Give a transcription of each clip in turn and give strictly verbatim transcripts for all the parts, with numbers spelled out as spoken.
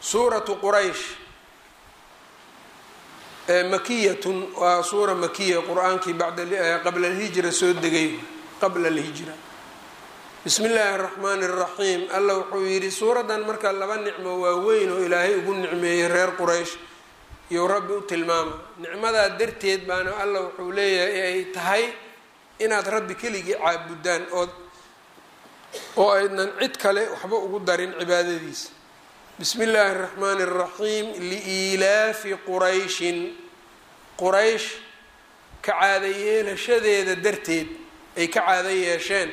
suuratu quraysh makiyatun waa suura makiya qur-aankii qabla alhijra soo degay qabla alhijra. bismi illaahi araxmaani araxiim. alla wuxuu yidhi suuraddan marka laba nicmo waaweyn oo ilaahay ugu nicmeeyey reer quraysh iyo rabbi u tilmaama. nicmadaa darteed baana alla wuxuu leeyahay ay tahay inaad rabbi keligii caabudaan ood oo aydnan cid kale waxba ugu darin cibaadadiisa. bismi illaahi araxmaani araxiim. liilaafi qurayshin, quraysh ka caada yeelashadeeda darteed ay ka caada yeesheen.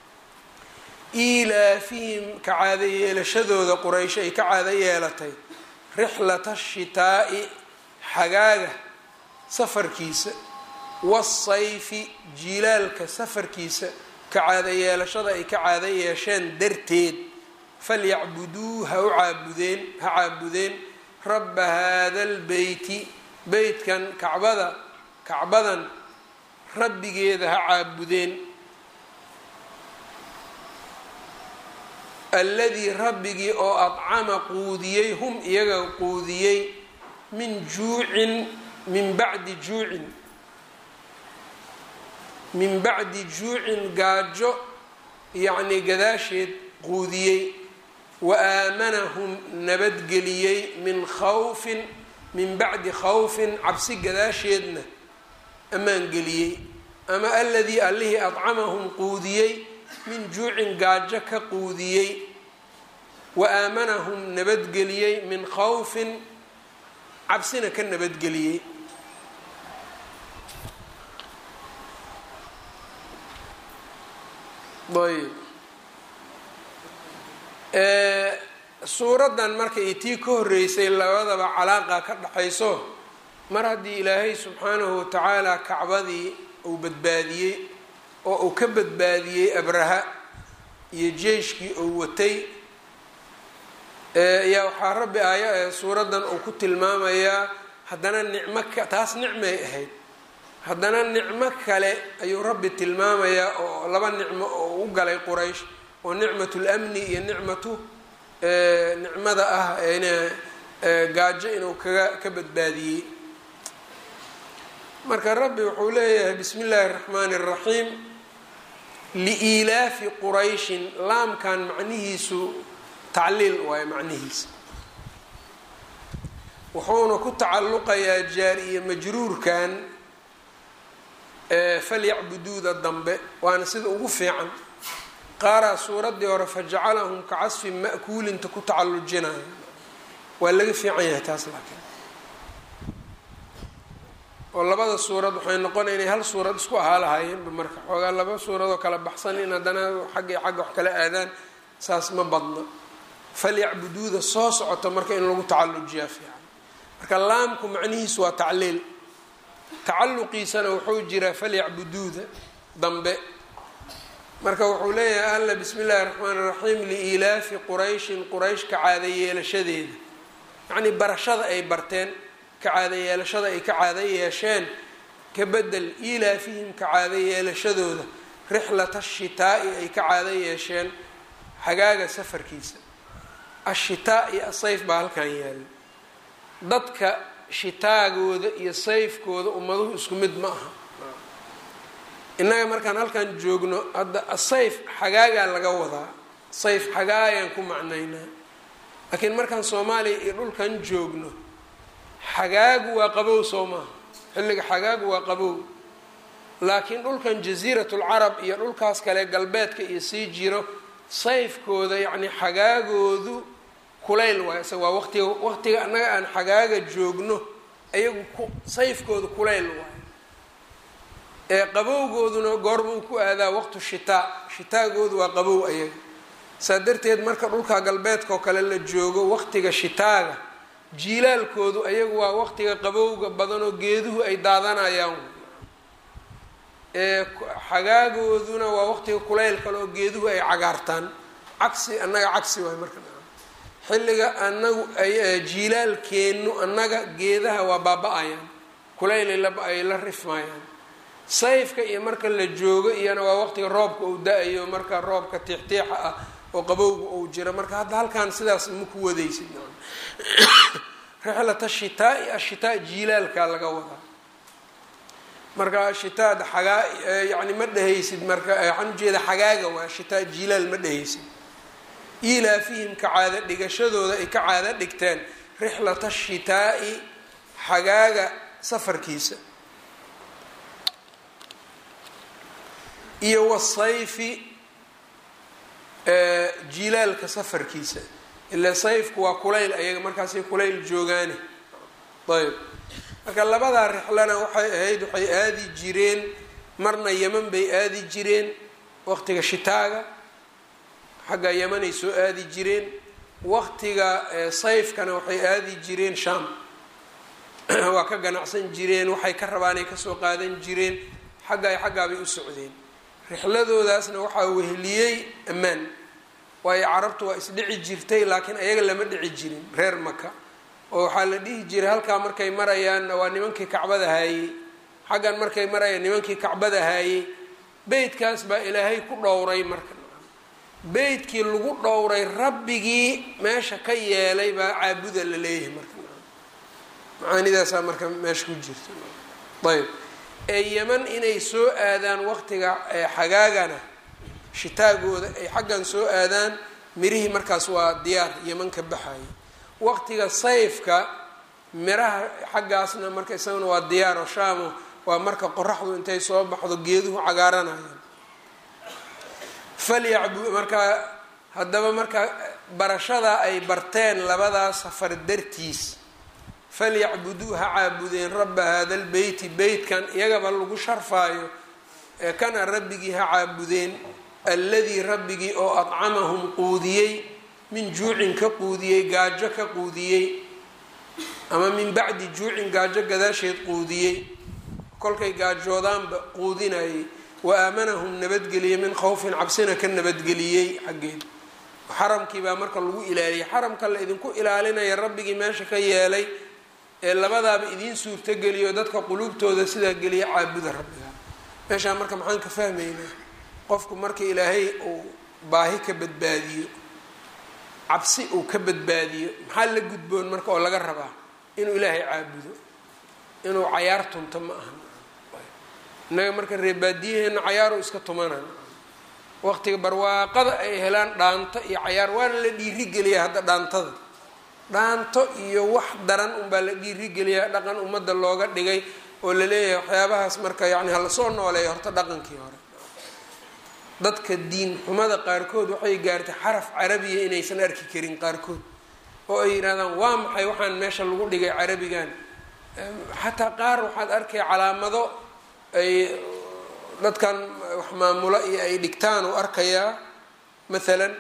ilaafihim ka caada yeelashadooda quraysh ay ka caada yeelatay rixlata ashitaa'i xagaaga safarkiisa, wasayfi jilaalka safarkiisa ka caada yeelashada ay ka caada yeesheen darteed. falyacbuduu ha u caabudeen ha caabudeen rabba haada albeyti, beytkan kacbada kacbadan rabbigeeda ha caabudeen. alladii rabbigii oo adcama quudiyey hum iyaga quudiyey min juucin min bacdi juucin min bacdi juucin gaajo yacnii gadaasheed quudiyey. wa aamanahum nabadgeliyey min khawfin min bacdi khawfin cabsi gadaasheedna ammaan geliyey. ama aladii allihii adcamahum quudiyey min juucin gaajo ka quudiyey. wa aamanahum nabadgeliyey min khawfin cabsina ka nabadgeliyey. ayb suuraddan marka i tii ka horeysay labadaba calaaqa ka dhaxayso. mar haddii ilaahay subxaanahu watacaala kacbadii uu badbaadiyey oo uu ka badbaadiyey abraha iyo jeeshkii uu watay, ayaa waxaa rabbi aaya suuraddan uu ku tilmaamayaa haddana nicmo ka taas nicmay ahayd, haddana nicmo kale ayuu rabbi tilmaamayaa oo laba nicmo oo u galay quraysh oo nicmatu lamni iyo nicmatu nicmada ah gaajo inuu kaga ka badbaadiyey. marka rabbi wuxuu leeyahay bismi illaahi araxmaani araxiim. liilaafi qurayshin, laamkan macnihiisu tacliil waayo macnihiisa, wuxuuna ku tacalluqayaa jaar iyo majruurkan falyacbuduuda dambe, waana sida ugu fiican. qaaraa suuraddii hore fajacalahum ka casfin ma'kuulinta ku tacallujinaya, waa laga fiican yahay taas. laakiin oo labada suurad waxay noqonaya inay hal suurad isku ahaa lahaayeenba, marka xoogaa laba suuradoo kala baxsan in haddana xagga iyo xagga wax kala aadaan saas ma badna. falyacbuduuda soo socota marka in lagu tacallujiyaa fiican. marka laamku macnihiisu waa tacliil, tacalluqiisana wuxuu jiraa falyacbuduuda dambe. marka wuxuu leeyahay alla bismi illaahi raxmaani raxiim. liilaafi qurayshin, quraysh ka caada yeelashadeeda, yacnii barashada ay barteen, ka caada yeelashada ay ka caada yeesheen ka bedel ilaafihim ka caada yeelashadooda rixlata ashitaa'i ay ka caada yeesheen xagaaga safarkiisa. ashitaa iyo asayf baa halkan yaala. dadka shitaagooda iyo sayfkooda ummaduhu isku mid ma aha. innaga markaan halkan joogno hadda asayf xagaagaa laga wadaa, sayf xagaayaan ku macnaynaa. laakiin markaan soomaaliya iyo dhulkan joogno xagaagu waa qabow soo maaha, xilliga xagaagu waa qabow. laakiin dhulkan jasiiratul carab iyo dhulkaas kale galbeedka iyo sii jiro sayfkooda yacni xagaagoodu kulayl waay. isaga waa waqtiga waqtiga annaga aan xagaaga joogno ayagu ku sayfkooda kulayl waay. ee qabowgooduna goorbuu ku aadaa waqtu shitaa, shitaagoodu waa qabow ayaga. saa darteed marka dhulka galbeedka oo kale la joogo waqtiga shitaaga, jiilaalkoodu ayagu waa waqtiga qabowga badanoo geeduhu ay daadanayaan. ee xagaagooduna waa waqtiga kulayl kale oo geeduhu ay cagaartaan. cagsi annaga cagsi waay marka xilliga anagu ay jiilaalkeennu annaga geedaha waa baaba-ayaan, kulayl ay la rifmayaan. sayfka iyo marka la joogo iyana waa waqtiga roobka uu da-ayo, marka roobka tiixtiixa ah oo qabowga uu jiro. marka hadda halkan sidaas ma ku wadaysid rixlata shitaa'i ashitaa jiilaalka laga wadaa. marka shitaada xagaa yani ma dhehaysid marka waxaan ujeeda xagaaga waa shitaa jilaal ma dhehaysid. ilaafihim ka caado dhigashadooda ay ka caado dhigteen rixlata shitaa'i xagaaga safarkiisa iyo wasayfi jilaalka safarkiisa. ilaa sayfku waa kulayl ayaga markaasay kulayl joogaane. ayb marka labadaa rixlana waxay ahayd waxay aadi jireen marna yeman bay aadi jireen waqtiga shitaaga xagga yemanay soo aadi jireen. waqtiga sayfkana waxay aadi jireen sham waa ka ganacsan jireen waxay ka rabaanay kasoo qaadan jireen xagga ay xaggaabay u socdeen. rixladoodaasna waxaa weheliyey ammaan waayo carabtu waa isdhici jirtay laakiin ayaga lama dhici jirin reer maka oo waxaa la dhihi jiray halkaa markay marayaanna waa nimankii kacbada haayey xaggan markay marayaan nimankii kacbada haayey. beytkaas baa ilaahay ku dhowray marka beytkii lagu dhowray rabbigii meesha ka yeelay baa caabuda la leeyahay marka macaanidaasaa marka meesha ku jirta. ayb ee yeman inay soo aadaan waqtiga xagaagana shitaagooda ay xaggan soo aadaan mirihii markaas waa diyaar yeman ka baxaya. waqtiga sayfka miraha xaggaasna marka isaguna waa diyaaro shaamo waa marka qoraxdu intay soo baxdo geeduhu cagaaranayaan. falyacbu markaa haddaba marka barashada ay barteen labadaas safar dartiis falyacbuduu ha caabudeen rabba hada lbeyti beytkan iyagaba lagu sharfaayo ee kana rabbigii ha caabudeen alladii rabbigii oo adcamahum quudiyey min juucin ka quudiyey gaajo ka quudiyey ama min bacdi juucin gaajo gadaasheed quudiyey kolkay gaajoodaanba quudinayay wa aamanahum nabadgeliyey min khawfin cabsina ka nabadgeliyey xaggeed. xaramkii baa marka lagu ilaaliyay xaramka la idinku ilaalinaya rabbigii meesha ka yeelay ee labadaaba idiin suurtogeliyo dadka quluubtooda sidaa geliya caabuda rabbiga. meeshaa marka maxaan ka fahmaynaa qofku marka ilaahay uu baahi ka badbaadiyo cabsi uu ka badbaadiyo maxaa la gudboon marka oo laga rabaa inuu ilaahay caabudo inuu cayaar tunto ma ahan. innaga marka reebaadiyaheena cayaar uu iska tumanan waqtiga barwaaqada ay helaan dhaanto iyo cayaar waana la dhiirigeliyaa. hadda dhaantada dhaanto iyo wax daran unbaa la dhiirigeliyaa dhaqan ummadda looga dhigay oo la leeyahay waxyaabahaas marka yacni hala soo nooleeya horta dhaqankii hore. dadka diin xumada qaarkood waxay gaartay xaraf carabiya inaysan arki karin qaarkood oo ay yidhahdaan waa maxay waxaan meesha lagu dhigay carabigan. xataa qaar waxaad arkay calaamado ay dadkan wax maamula iyo ay dhigtaan u arkayaa maalan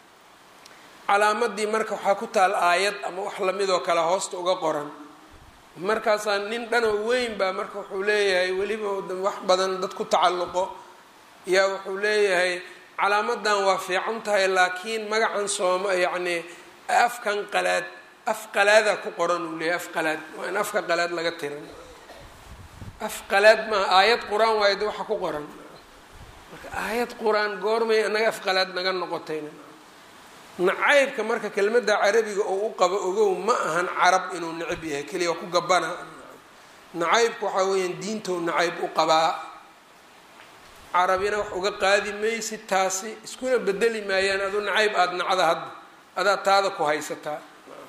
calaamadii marka waxaa ku taal aayad ama wax lamidoo kale hoosta uga qoran. markaasaa nin dhanoo weyn baa marka wuxuu leeyahay weliba wax badan dad ku tacalluqo yaa wuxuu leeyahay calaamadan waa fiican tahay laakiin magacan sooma yacni afkan qalaad af qalaada ku qoran uu leeyahay. af qalaad waa in afka qalaad laga tiran. af qalaad maaha aayad qur-aan waayda waxa ku qoran. marka aayad qur-aan goormay anaga af qalaad naga noqotayna. nacaybka marka kelmadda carabiga oo u qabo ogow ma ahan carab inuu necab yahay keliya ku gabana. nacaybka waxaa weeyaan diintou nacayb u qabaa. carabina wax uga qaadi maysid taasi iskuna bedeli maayaan adu nacayb aada nacda hadda adaa taada ku haysataa.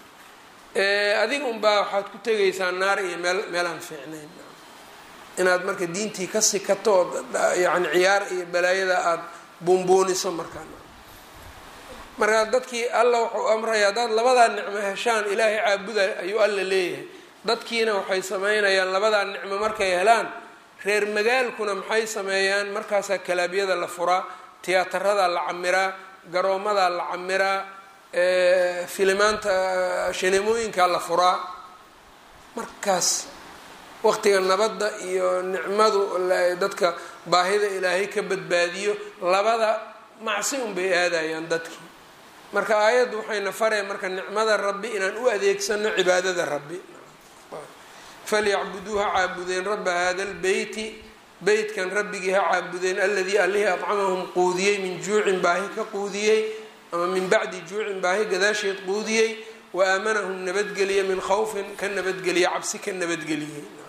adiga unbaa waxaad ku tegaysaa naar iyo meel meelaan fiicnayn inaad marka diintii ka sikato oo yani ciyaar iyo balaayada aada buunbuuniso markaa. markaa dadkii alla wuxuu amraya haddaad labadaa nicmo heshaan ilaahay caabuda ayuu alla leeyahay. dadkiina waxay sameynayaan labadaa nicmo markay helaan reer magaalkuna maxay sameeyaan markaasaa kalaabyada la furaa tiyaatarada la camiraa garoomadaa la camiraa filimaanta shineemooyinkaa la furaa. markaas waqtiga nabadda iyo nicmadu dadka baahida ilaahay ka badbaadiyo labada macsi unbay aadayaan dadkii. marka aayaddu waxayna fareen marka nicmada rabbi inaan u adeegsano cibaadada rabbi. falyacbuduu ha caabudeen rabba hada lbeyti beytkan rabbigii ha caabudeen alladii allihii adcamahum quudiyey min juucin baahi ka quudiyey ama min bacdi juucin baahi gadaasheed quudiyey wa aamanahum nabadgeliye min khawfin ka nabadgeliye cabsi ka nabadgeliyey